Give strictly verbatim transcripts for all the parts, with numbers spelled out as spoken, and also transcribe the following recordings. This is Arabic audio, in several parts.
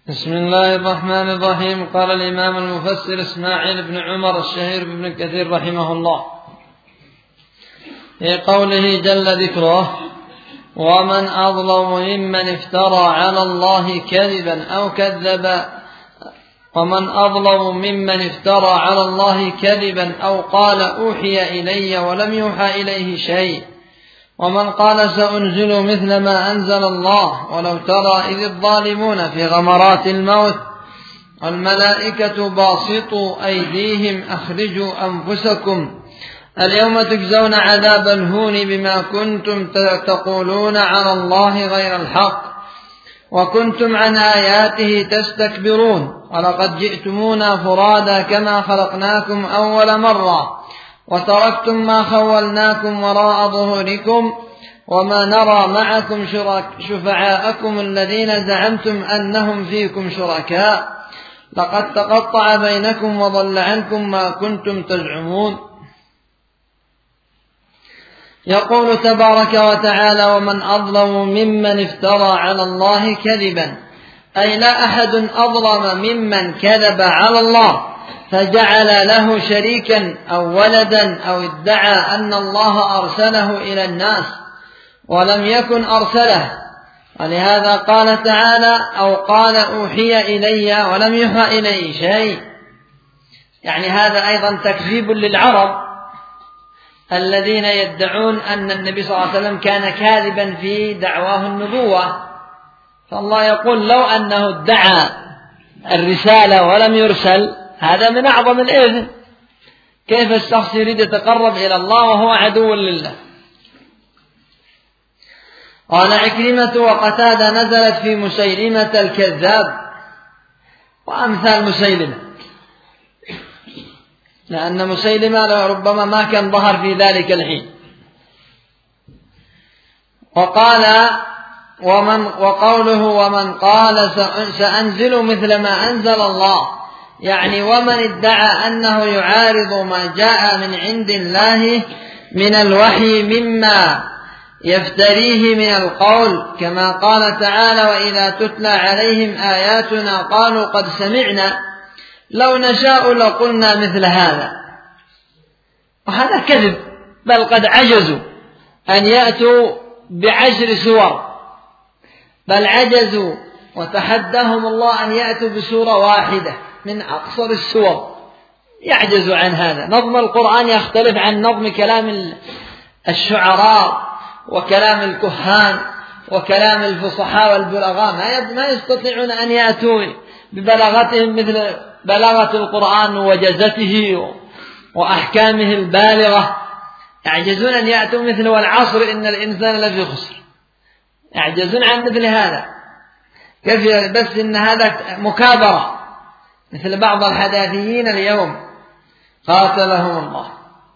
بسم الله الرحمن الرحيم. قال الإمام المفسر إسماعيل بن عمر الشهير بن كثير رحمه الله في قوله جل ذكره: ومن أظلم ممن افترى على الله كذبا أو كذب ومن أظلم ممن افترى على الله كذبا أو قال أوحي إلي ولم يوحى إليه شيء، ومن قال سأنزل مثل ما أنزل الله. ولو ترى إذ الظالمون في غمرات الموت والملائكة باسطوا أيديهم أخرجوا أنفسكم اليوم تجزون عذاب الهون بما كنتم تقولون على الله غير الحق وكنتم عن آياته تستكبرون، ولقد جئتمونا فرادا كما خلقناكم أول مرة وتركتم ما خولناكم وراء ظهوركم وما نرى معكم شفعاءكم الذين زعمتم أنهم فيكم شركاء، لقد تقطع بينكم وضل عنكم ما كنتم تزعمون. يقول تبارك وتعالى: ومن أظلم ممن افترى على الله كذبا، أي لا أحد أظلم ممن كذب على الله فجعل له شريكا أو ولدا أو ادعى أن الله أرسله إلى الناس ولم يكن أرسله. ولهذا قال تعالى: أو قال أوحي إلي ولم يوحى إلي شيء. يعني هذا أيضا تكذيب للعرب الذين يدعون أن النبي صلى الله عليه وسلم كان كاذبا في دعواه النبوة. فالله يقول: لو أنه ادعى الرسالة ولم يرسل، هذا من أعظم الإثم. كيف الشخص يريد يتقرب إلى الله وهو عدو لله؟ قال عكرمة وقتادة: نزلت في مسيلمة الكذاب وأمثال مسيلمة، لأن مسيلمة ربما ما كان ظهر في ذلك الحين. وقال ومن وقوله: ومن قال سأنزل مثل ما أنزل الله، يعني ومن ادعى أنه يعارض ما جاء من عند الله من الوحي مما يفتريه من القول، كما قال تعالى: وإذا تتلى عليهم آياتنا قالوا قد سمعنا لو نشاء لقلنا مثل هذا. وهذا كذب، بل قد عجزوا أن يأتوا بعشر سور، بل عجزوا وتحداهم الله أن يأتوا بسورة واحدة من أقصر السور، يعجز عن هذا. نظم القرآن يختلف عن نظم كلام الشعراء وكلام الكهان وكلام الفصحاء والبلغاء، ما يستطيعون أن يأتوا ببلاغتهم مثل بلاغة القرآن ووجزته وأحكامه البالغة، يعجزون أن يأتوا مثل والعصر إن الإنسان لفي خسر، يعجزون عن مثل هذا. كيف؟ بس إن هذا مكابرة مثل بعض الحداثيين اليوم قاتلهم الله،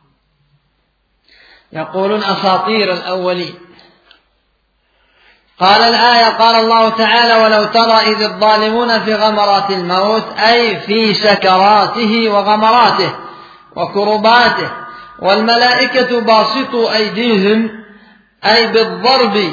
يقولون أساطير الأولين. قال الآية: قال الله تعالى: ولو ترى إذ الظالمون في غمرات الموت، أي في سكراته وغمراته وكرباته، والملائكة باسطوا أيديهم، أي بالضرب،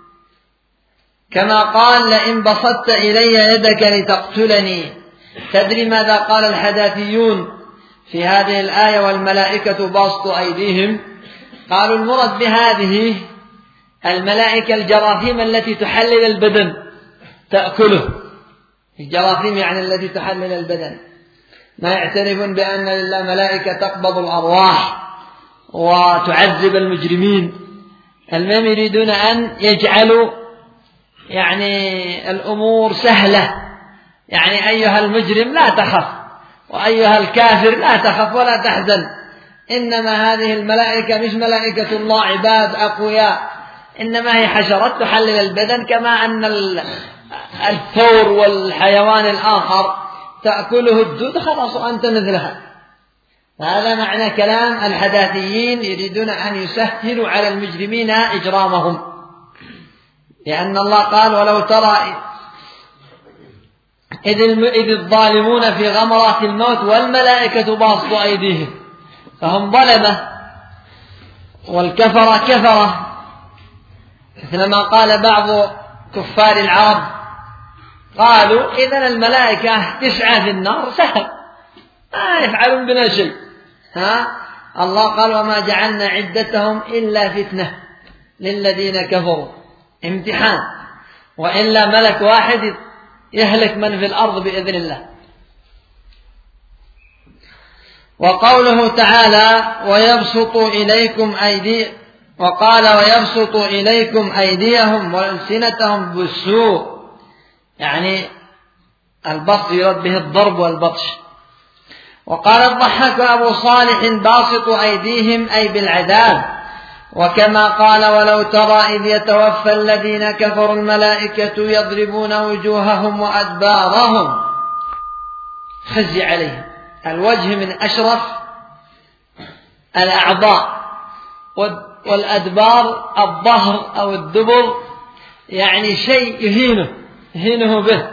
كما قال: لئن بسطت إلي يدك لتقتلني. تدري ماذا قال الحداثيون في هذه الآية والملائكة باسطوا أيديهم؟ قالوا المراد بهذه الملائكة الجراثيم التي تحلل البدن تأكله، الجراثيم يعني التي تحلل البدن. ما يعترفون بأن لله ملائكة تقبض الأرواح وتعذب المجرمين. المهم يريدون أن يجعلوا يعني الأمور سهلة، يعني أيها المجرم لا تخف، وأيها الكافر لا تخف ولا تحزن، إنما هذه الملائكة مش ملائكة الله عباد أقوياء، إنما هي حشرات تحلل البدن، كما أن الثور والحيوان الآخر تأكله الدود، خلاص أنت مثلها. هذا معنى كلام الحداثيين، يريدون أن يسهلوا على المجرمين إجرامهم، لأن الله قال: ولو ترى إذ الظالمون في غمرات الموت والملائكة باسطوا أيديهم، فهم ظلمة، والكفرة كفرة، مثلما قال بعض كفار العرب قالوا إذن الملائكة تسعة في النار سهل، ما يفعلون بنا شيء. ها؟ الله قال وما جعلنا عدتهم إلا فتنة للذين كفروا، امتحان، وإلا ملك واحد يهلك من في الأرض بإذن الله. وقوله تعالى ويبسط إليكم أيدي وقال ويبسط إليكم أيديهم وألسنتهم بالسوء، يعني البسط يراد به الضرب والبطش. وقال الضحاك أبو صالح باسط أيديهم أي بالعذاب، وكما قال ولو ترى إذ يتوفى الذين كفروا الملائكة يضربون وجوههم وأدبارهم خزي عليهم. الوجه من أشرف الأعضاء، والأدبار الظهر أو الدبر، يعني شيء يهينه يهينه به.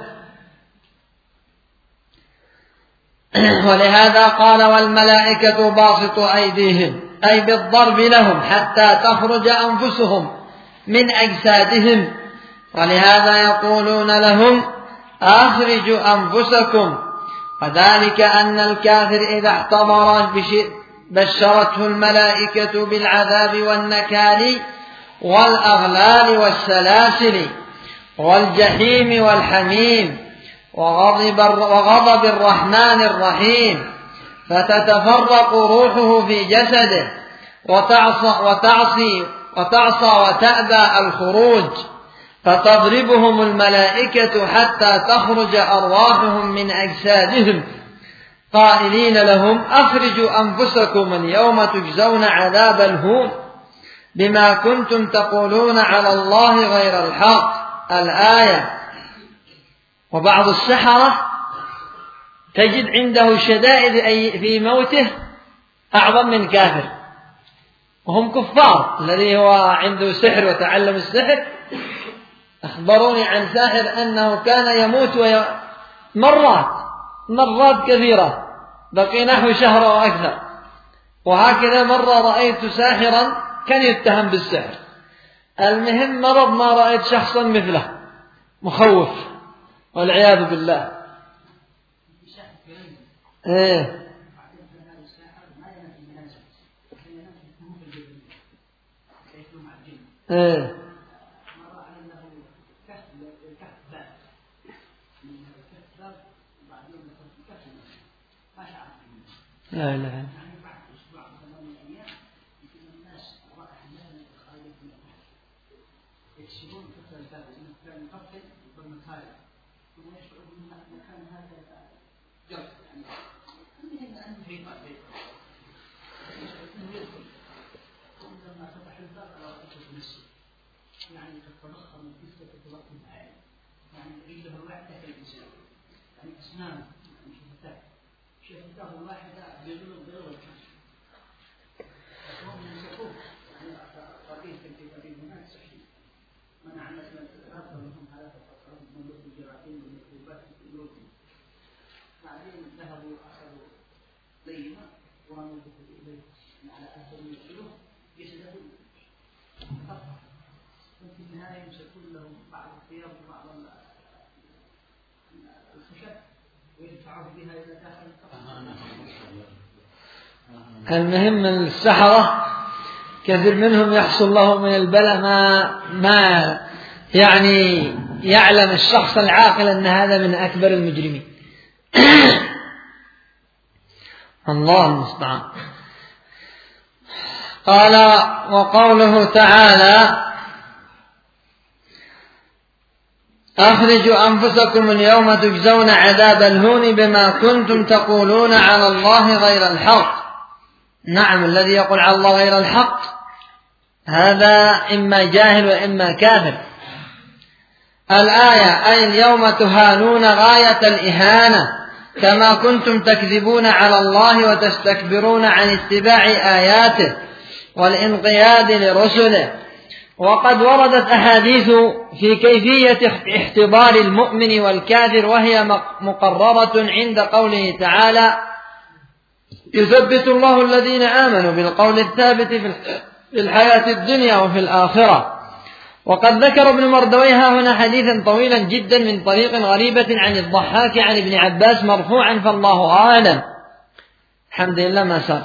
ولهذا قال والملائكة باسط أيديهم أي بالضرب لهم حتى تخرج أنفسهم من أجسادهم، ولهذا يقولون لهم أخرجوا أنفسكم. وذلك أن الكافر إذا اعتبر بشرته الملائكة بالعذاب والنكال والأغلال والسلاسل والجحيم والحميم وغضب, وغضب الرحمن الرحيم، فتتفرق روحه في جسده وتعصى, وتعصي, وتعصى وتأبى الخروج، فتضربهم الملائكة حتى تخرج أرواحهم من أجسادهم قائلين لهم أخرجوا أنفسكم اليوم تجزون عذاب الهون بما كنتم تقولون على الله غير الحق. الآية. وبعض السحرة تجد عنده شدائد في موته أعظم من كافر، وهم كفار. الذي هو عنده سحر وتعلم السحر أخبروني عن ساحر أنه كان يموت وي... مرات مرات كثيرة، بقي نحو شهر وأكثر. وهكذا مرة رأيت ساحرا كان يتهم بالسحر. المهم مرض ما رأيت شخصا مثله مخوف والعياذ بالله. ايه ايه لا لا يعني تتضخم الجسم تتضخم عالي، يعني رجله واحدة كالإنسان، يعني أسنانه شفتاه شفتاه واحدة بدون الضرر والكسر. المؤمن يقول يعني قضية في قضية هناك صحيح منع مثلا الرب لهم ثلاثة أطراف من الجراثيم والميكروبات في قلوبهم، بعدين ذهبوا أخذوا ليمة ورموا إليه على أثر من القلوب جسده في النهاية يمسكون لهم بعض الثياب وبعض الخشب ويدفعوا بها إلى داخل القبر. المهم السحرة كثير منهم يحصل له من البلاء ما ما يعني يعلم الشخص العاقل أن هذا من أكبر المجرمين. الله المستعان. قال وقوله تعالى أخرجوا أنفسكم اليوم تجزون عذاب الهون بما كنتم تقولون على الله غير الحق. نعم، الذي يقول على الله غير الحق هذا إما جاهل وإما كافر. الآية أي اليوم تهانون غاية الإهانة كما كنتم تكذبون على الله وتستكبرون عن اتباع آياته والانقياد لرسله. وقد وردت أحاديث في كيفية احتضار المؤمن والكافر، وهي مقررة عند قوله تعالى يثبت الله الذين آمنوا بالقول الثابت في الحياة الدنيا وفي الآخرة. وقد ذكر ابن مردويه هنا حديثا طويلا جدا من طريق غريبة عن الضحاك عن ابن عباس مرفوعا، فالله أعلم. الحمد لله ما ساق،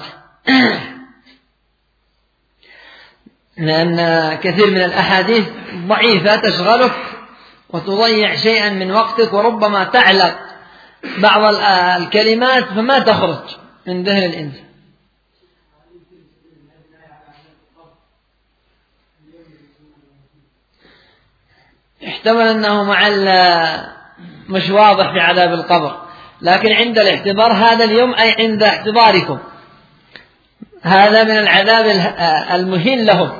لأن كثير من الأحاديث ضعيفة تشغلك وتضيع شيئا من وقتك، وربما تعلق بعض الكلمات فما تخرج من ذهن الإنسان. احتمل أنه مع مش واضح في عذاب القبر، لكن عند الاحتضار هذا اليوم أي عند احتضاركم، هذا من العذاب المهين لهم.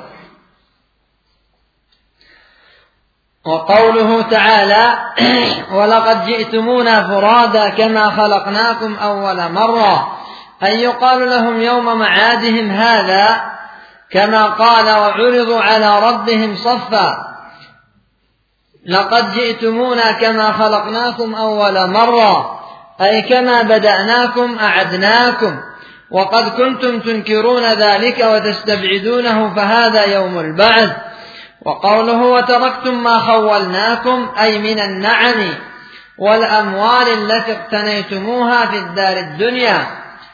وقوله تعالى ولقد جئتمونا فرادا كما خلقناكم أول مرة، أن يقال لهم يوم معادهم هذا كما قال وعرضوا على ربهم صفا لقد جئتمونا كما خلقناكم أول مرة، أي كما بدأناكم أعدناكم، وقد كنتم تنكرون ذلك وتستبعدونه فهذا يوم البعث. وقوله وتركتم ما خولناكم أي من النعم والأموال التي اقتنيتموها في الدار الدنيا،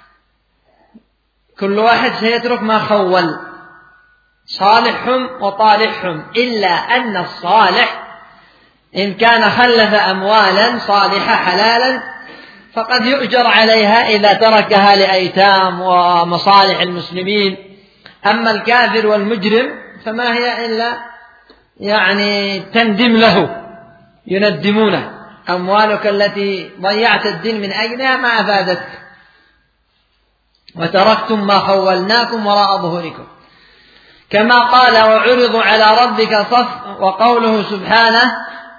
كل واحد سيترك ما خول، صالحهم وطالحهم، إلا أن الصالح إن كان خلف أموالا صالحة حلالا فقد يؤجر عليها إذا تركها لأيتام ومصالح المسلمين. أما الكافر والمجرم فما هي إلا يعني تندم له، يندمونه، أموالك التي ضيعت الدين من أجلها ما أفادتك. وتركتم ما خولناكم وراء ظهوركم، كما قال وعرضوا على ربك صف. وقوله سبحانه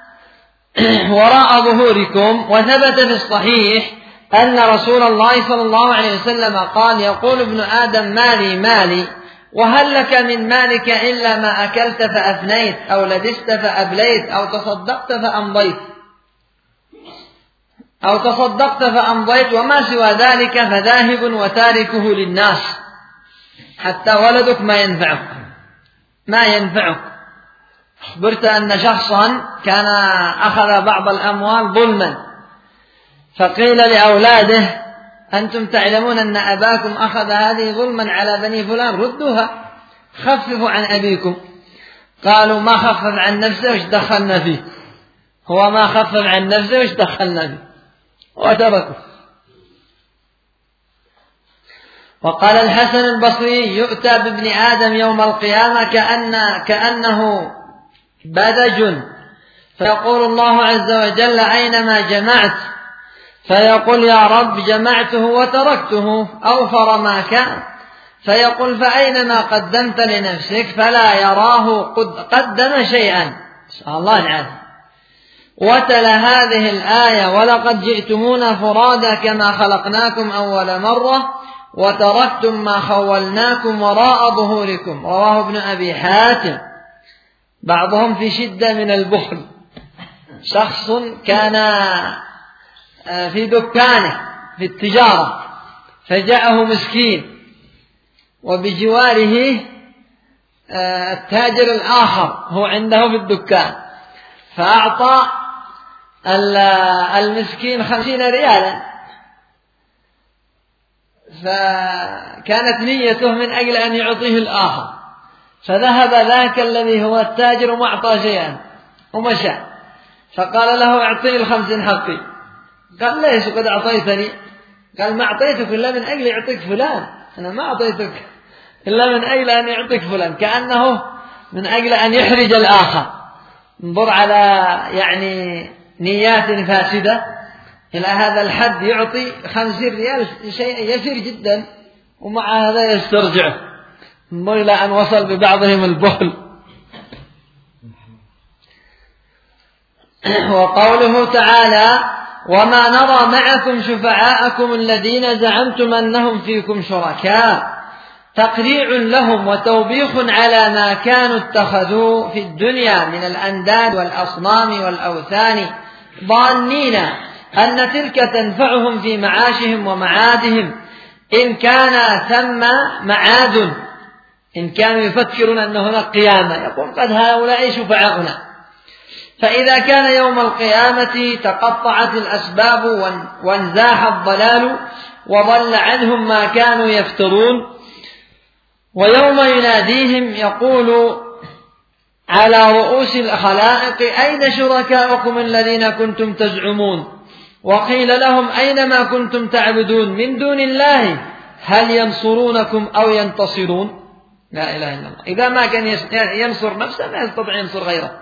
وراء ظهوركم، وثبت في الصحيح أن رسول الله صلى الله عليه وسلم قال يقول ابن آدم مالي مالي، وهل لك من مالك إلا ما أكلت فأفنيت أو لبست فأبليت أو تصدقت فأمضيت أو تصدقت فأمضيت وما سوى ذلك فذاهب وتاركه للناس، حتى ولدك ما ينفعك ما ينفعك. أخبرت أن شخصا كان أخذ بعض الأموال ظلما، فقيل لأولاده أنتم تعلمون أن أباكم أخذ هذه ظلما على بني فلان، ردوها، خففوا عن أبيكم. قالوا ما خفف عن نفسه وش دخلنا فيه، هو ما خفف عن نفسه وش دخلنا فيه، وتركوا. وقال الحسن البصري يؤتى بابن آدم يوم القيامة كأن كأنه بدج، فيقول الله عز وجل أينما جمعت، فيقول يا رب جمعته وتركته أوفر ما كان، فيقول فأينما قدمت لنفسك، فلا يراه قد قدم شيئا، نسأل الله العافية. وتلا هذه الآية ولقد جئتمونا فرادا كما خلقناكم أول مرة وتركتم ما خولناكم وراء ظهوركم، رواه ابن أبي حاتم. بعضهم في شدة من البخل، شخص كان في دكانه في التجارة فجاءه مسكين وبجواره التاجر الآخر هو عنده في الدكان، فأعطى المسكين خمسين ريالا، فكانت نيته من أجل أن يعطيه الآخر، فذهب ذاك الذي هو التاجر وما أعطى شيئا ومشى، فقال له اعطني الخمسين حقي. قال ليش قد أعطيتني؟ قال ما أعطيتك إلا من أجل يعطيك فلان، أنا ما أعطيتك إلا من أجل أن يعطيك فلان، كأنه من أجل أن يحرج الآخر. انظر على يعني نيات فاسدة إلى هذا الحد، يعطي خمسين ريال شيء يسير جدا ومع هذا يسترجعه. انظر إلى أن وصل ببعضهم البخل. وقوله تعالى وما نرى معكم شفعاءكم الذين زعمتم أنهم فيكم شركاء، تقريع لهم وتوبيخ على ما كانوا اتخذوا في الدنيا من الأنداد والأصنام والأوثان، ظانين أن تلك تنفعهم في معاشهم ومعادهم إن كان ثم معاد، إن كانوا يفكرون أن هناك قيامة يقول قد هؤلاء شفعاؤنا. فإذا كان يوم القيامة تقطعت الأسباب وانزاح الضلال وضل عنهم ما كانوا يفترون. ويوم يناديهم يقول على رؤوس الخلائق أين شركاؤكم الذين كنتم تزعمون؟ وقيل لهم أين ما كنتم تعبدون من دون الله هل ينصرونكم أو ينتصرون؟ لا إله إلا الله. إذا ما كان ينصر نفسه ما يستطيع ينصر غيره.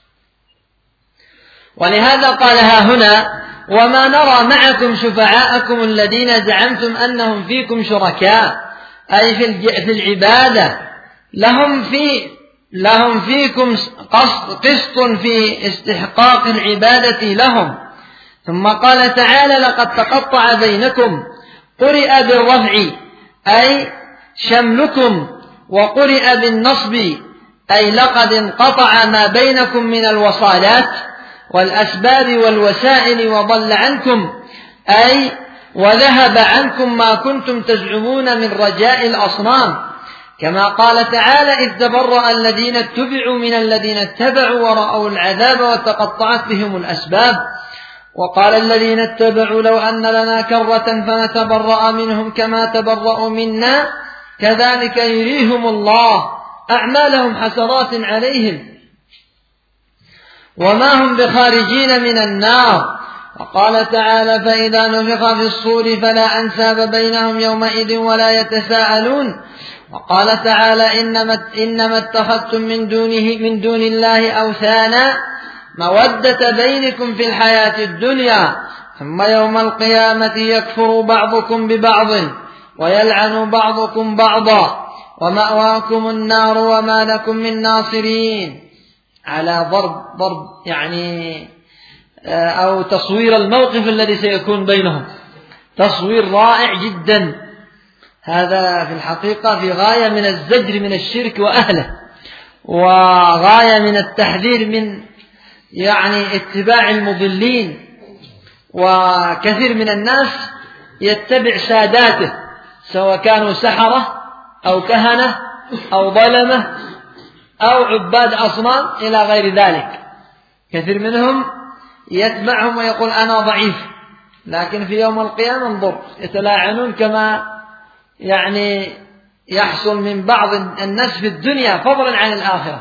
ولهذا قالها هنا وما نرى معكم شفعاءكم الذين زعمتم أنهم فيكم شركاء، أي في العبادة لهم في لهم فيكم قسط في استحقاق العبادة لهم. ثم قال تعالى لقد تقطع بينكم، قرئ بالرفع أي شملكم، وقرئ بالنصب أي لقد انقطع ما بينكم من الوصالات والأسباب والوسائل وضل عنكم، أي وذهب عنكم ما كنتم تزعمون من رجاء الأصنام. كما قال تعالى إذ تبرأ الذين اتبعوا من الذين اتبعوا ورأوا العذاب وتقطعت بهم الأسباب. وقال الذين اتبعوا لو أن لنا كرة فنتبرأ منهم كما تبرأوا منا كذلك يريهم الله أعمالهم حسرات عليهم وما هم بخارجين من النار. وقال تعالى فإذا نفخ في الصور فلا أنساب بينهم يومئذ ولا يتساءلون. وقال تعالى إنما, إنما اتخذتم من دونه من دون الله أوثانا مودة بينكم في الحياة الدنيا ثم يوم القيامة يكفر بعضكم ببعض ويلعن بعضكم بعضا ومأواكم النار وما لكم من ناصرين. على ضرب ضرب يعني أو تصوير الموقف الذي سيكون بينهم، تصوير رائع جدا. هذا في الحقيقة في غاية من الزجر من الشرك وأهله، وغاية من التحذير من يعني اتباع المضلين. وكثير من الناس يتبع ساداته سواء كانوا سحرة أو كهنة أو ظلمة أو عباد أصنام إلى غير ذلك. كثير منهم يتبعهم ويقول أنا ضعيف، لكن في يوم القيامة انظر يتلاعنون كما يعني يحصل من بعض الناس في الدنيا فضلا عن الآخرة.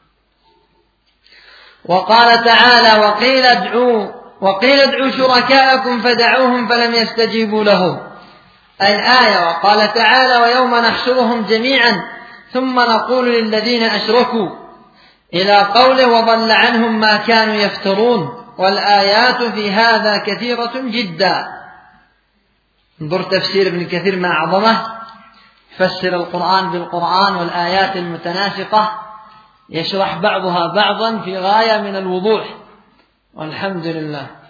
وقال تعالى وقيل ادعوا وقيل ادعوا شركاءكم فدعوهم فلم يستجيبوا لهم الآية. وقال تعالى ويوم نحشرهم جميعا ثم نقول للذين أشركوا إلى قوله وضل عنهم ما كانوا يفترون. والآيات في هذا كثيرة جدا. انظر تفسير ابن كثير ما أعظمه، يفسر القرآن بالقرآن والآيات المتناسقة، يشرح بعضها بعضا في غاية من الوضوح، والحمد لله.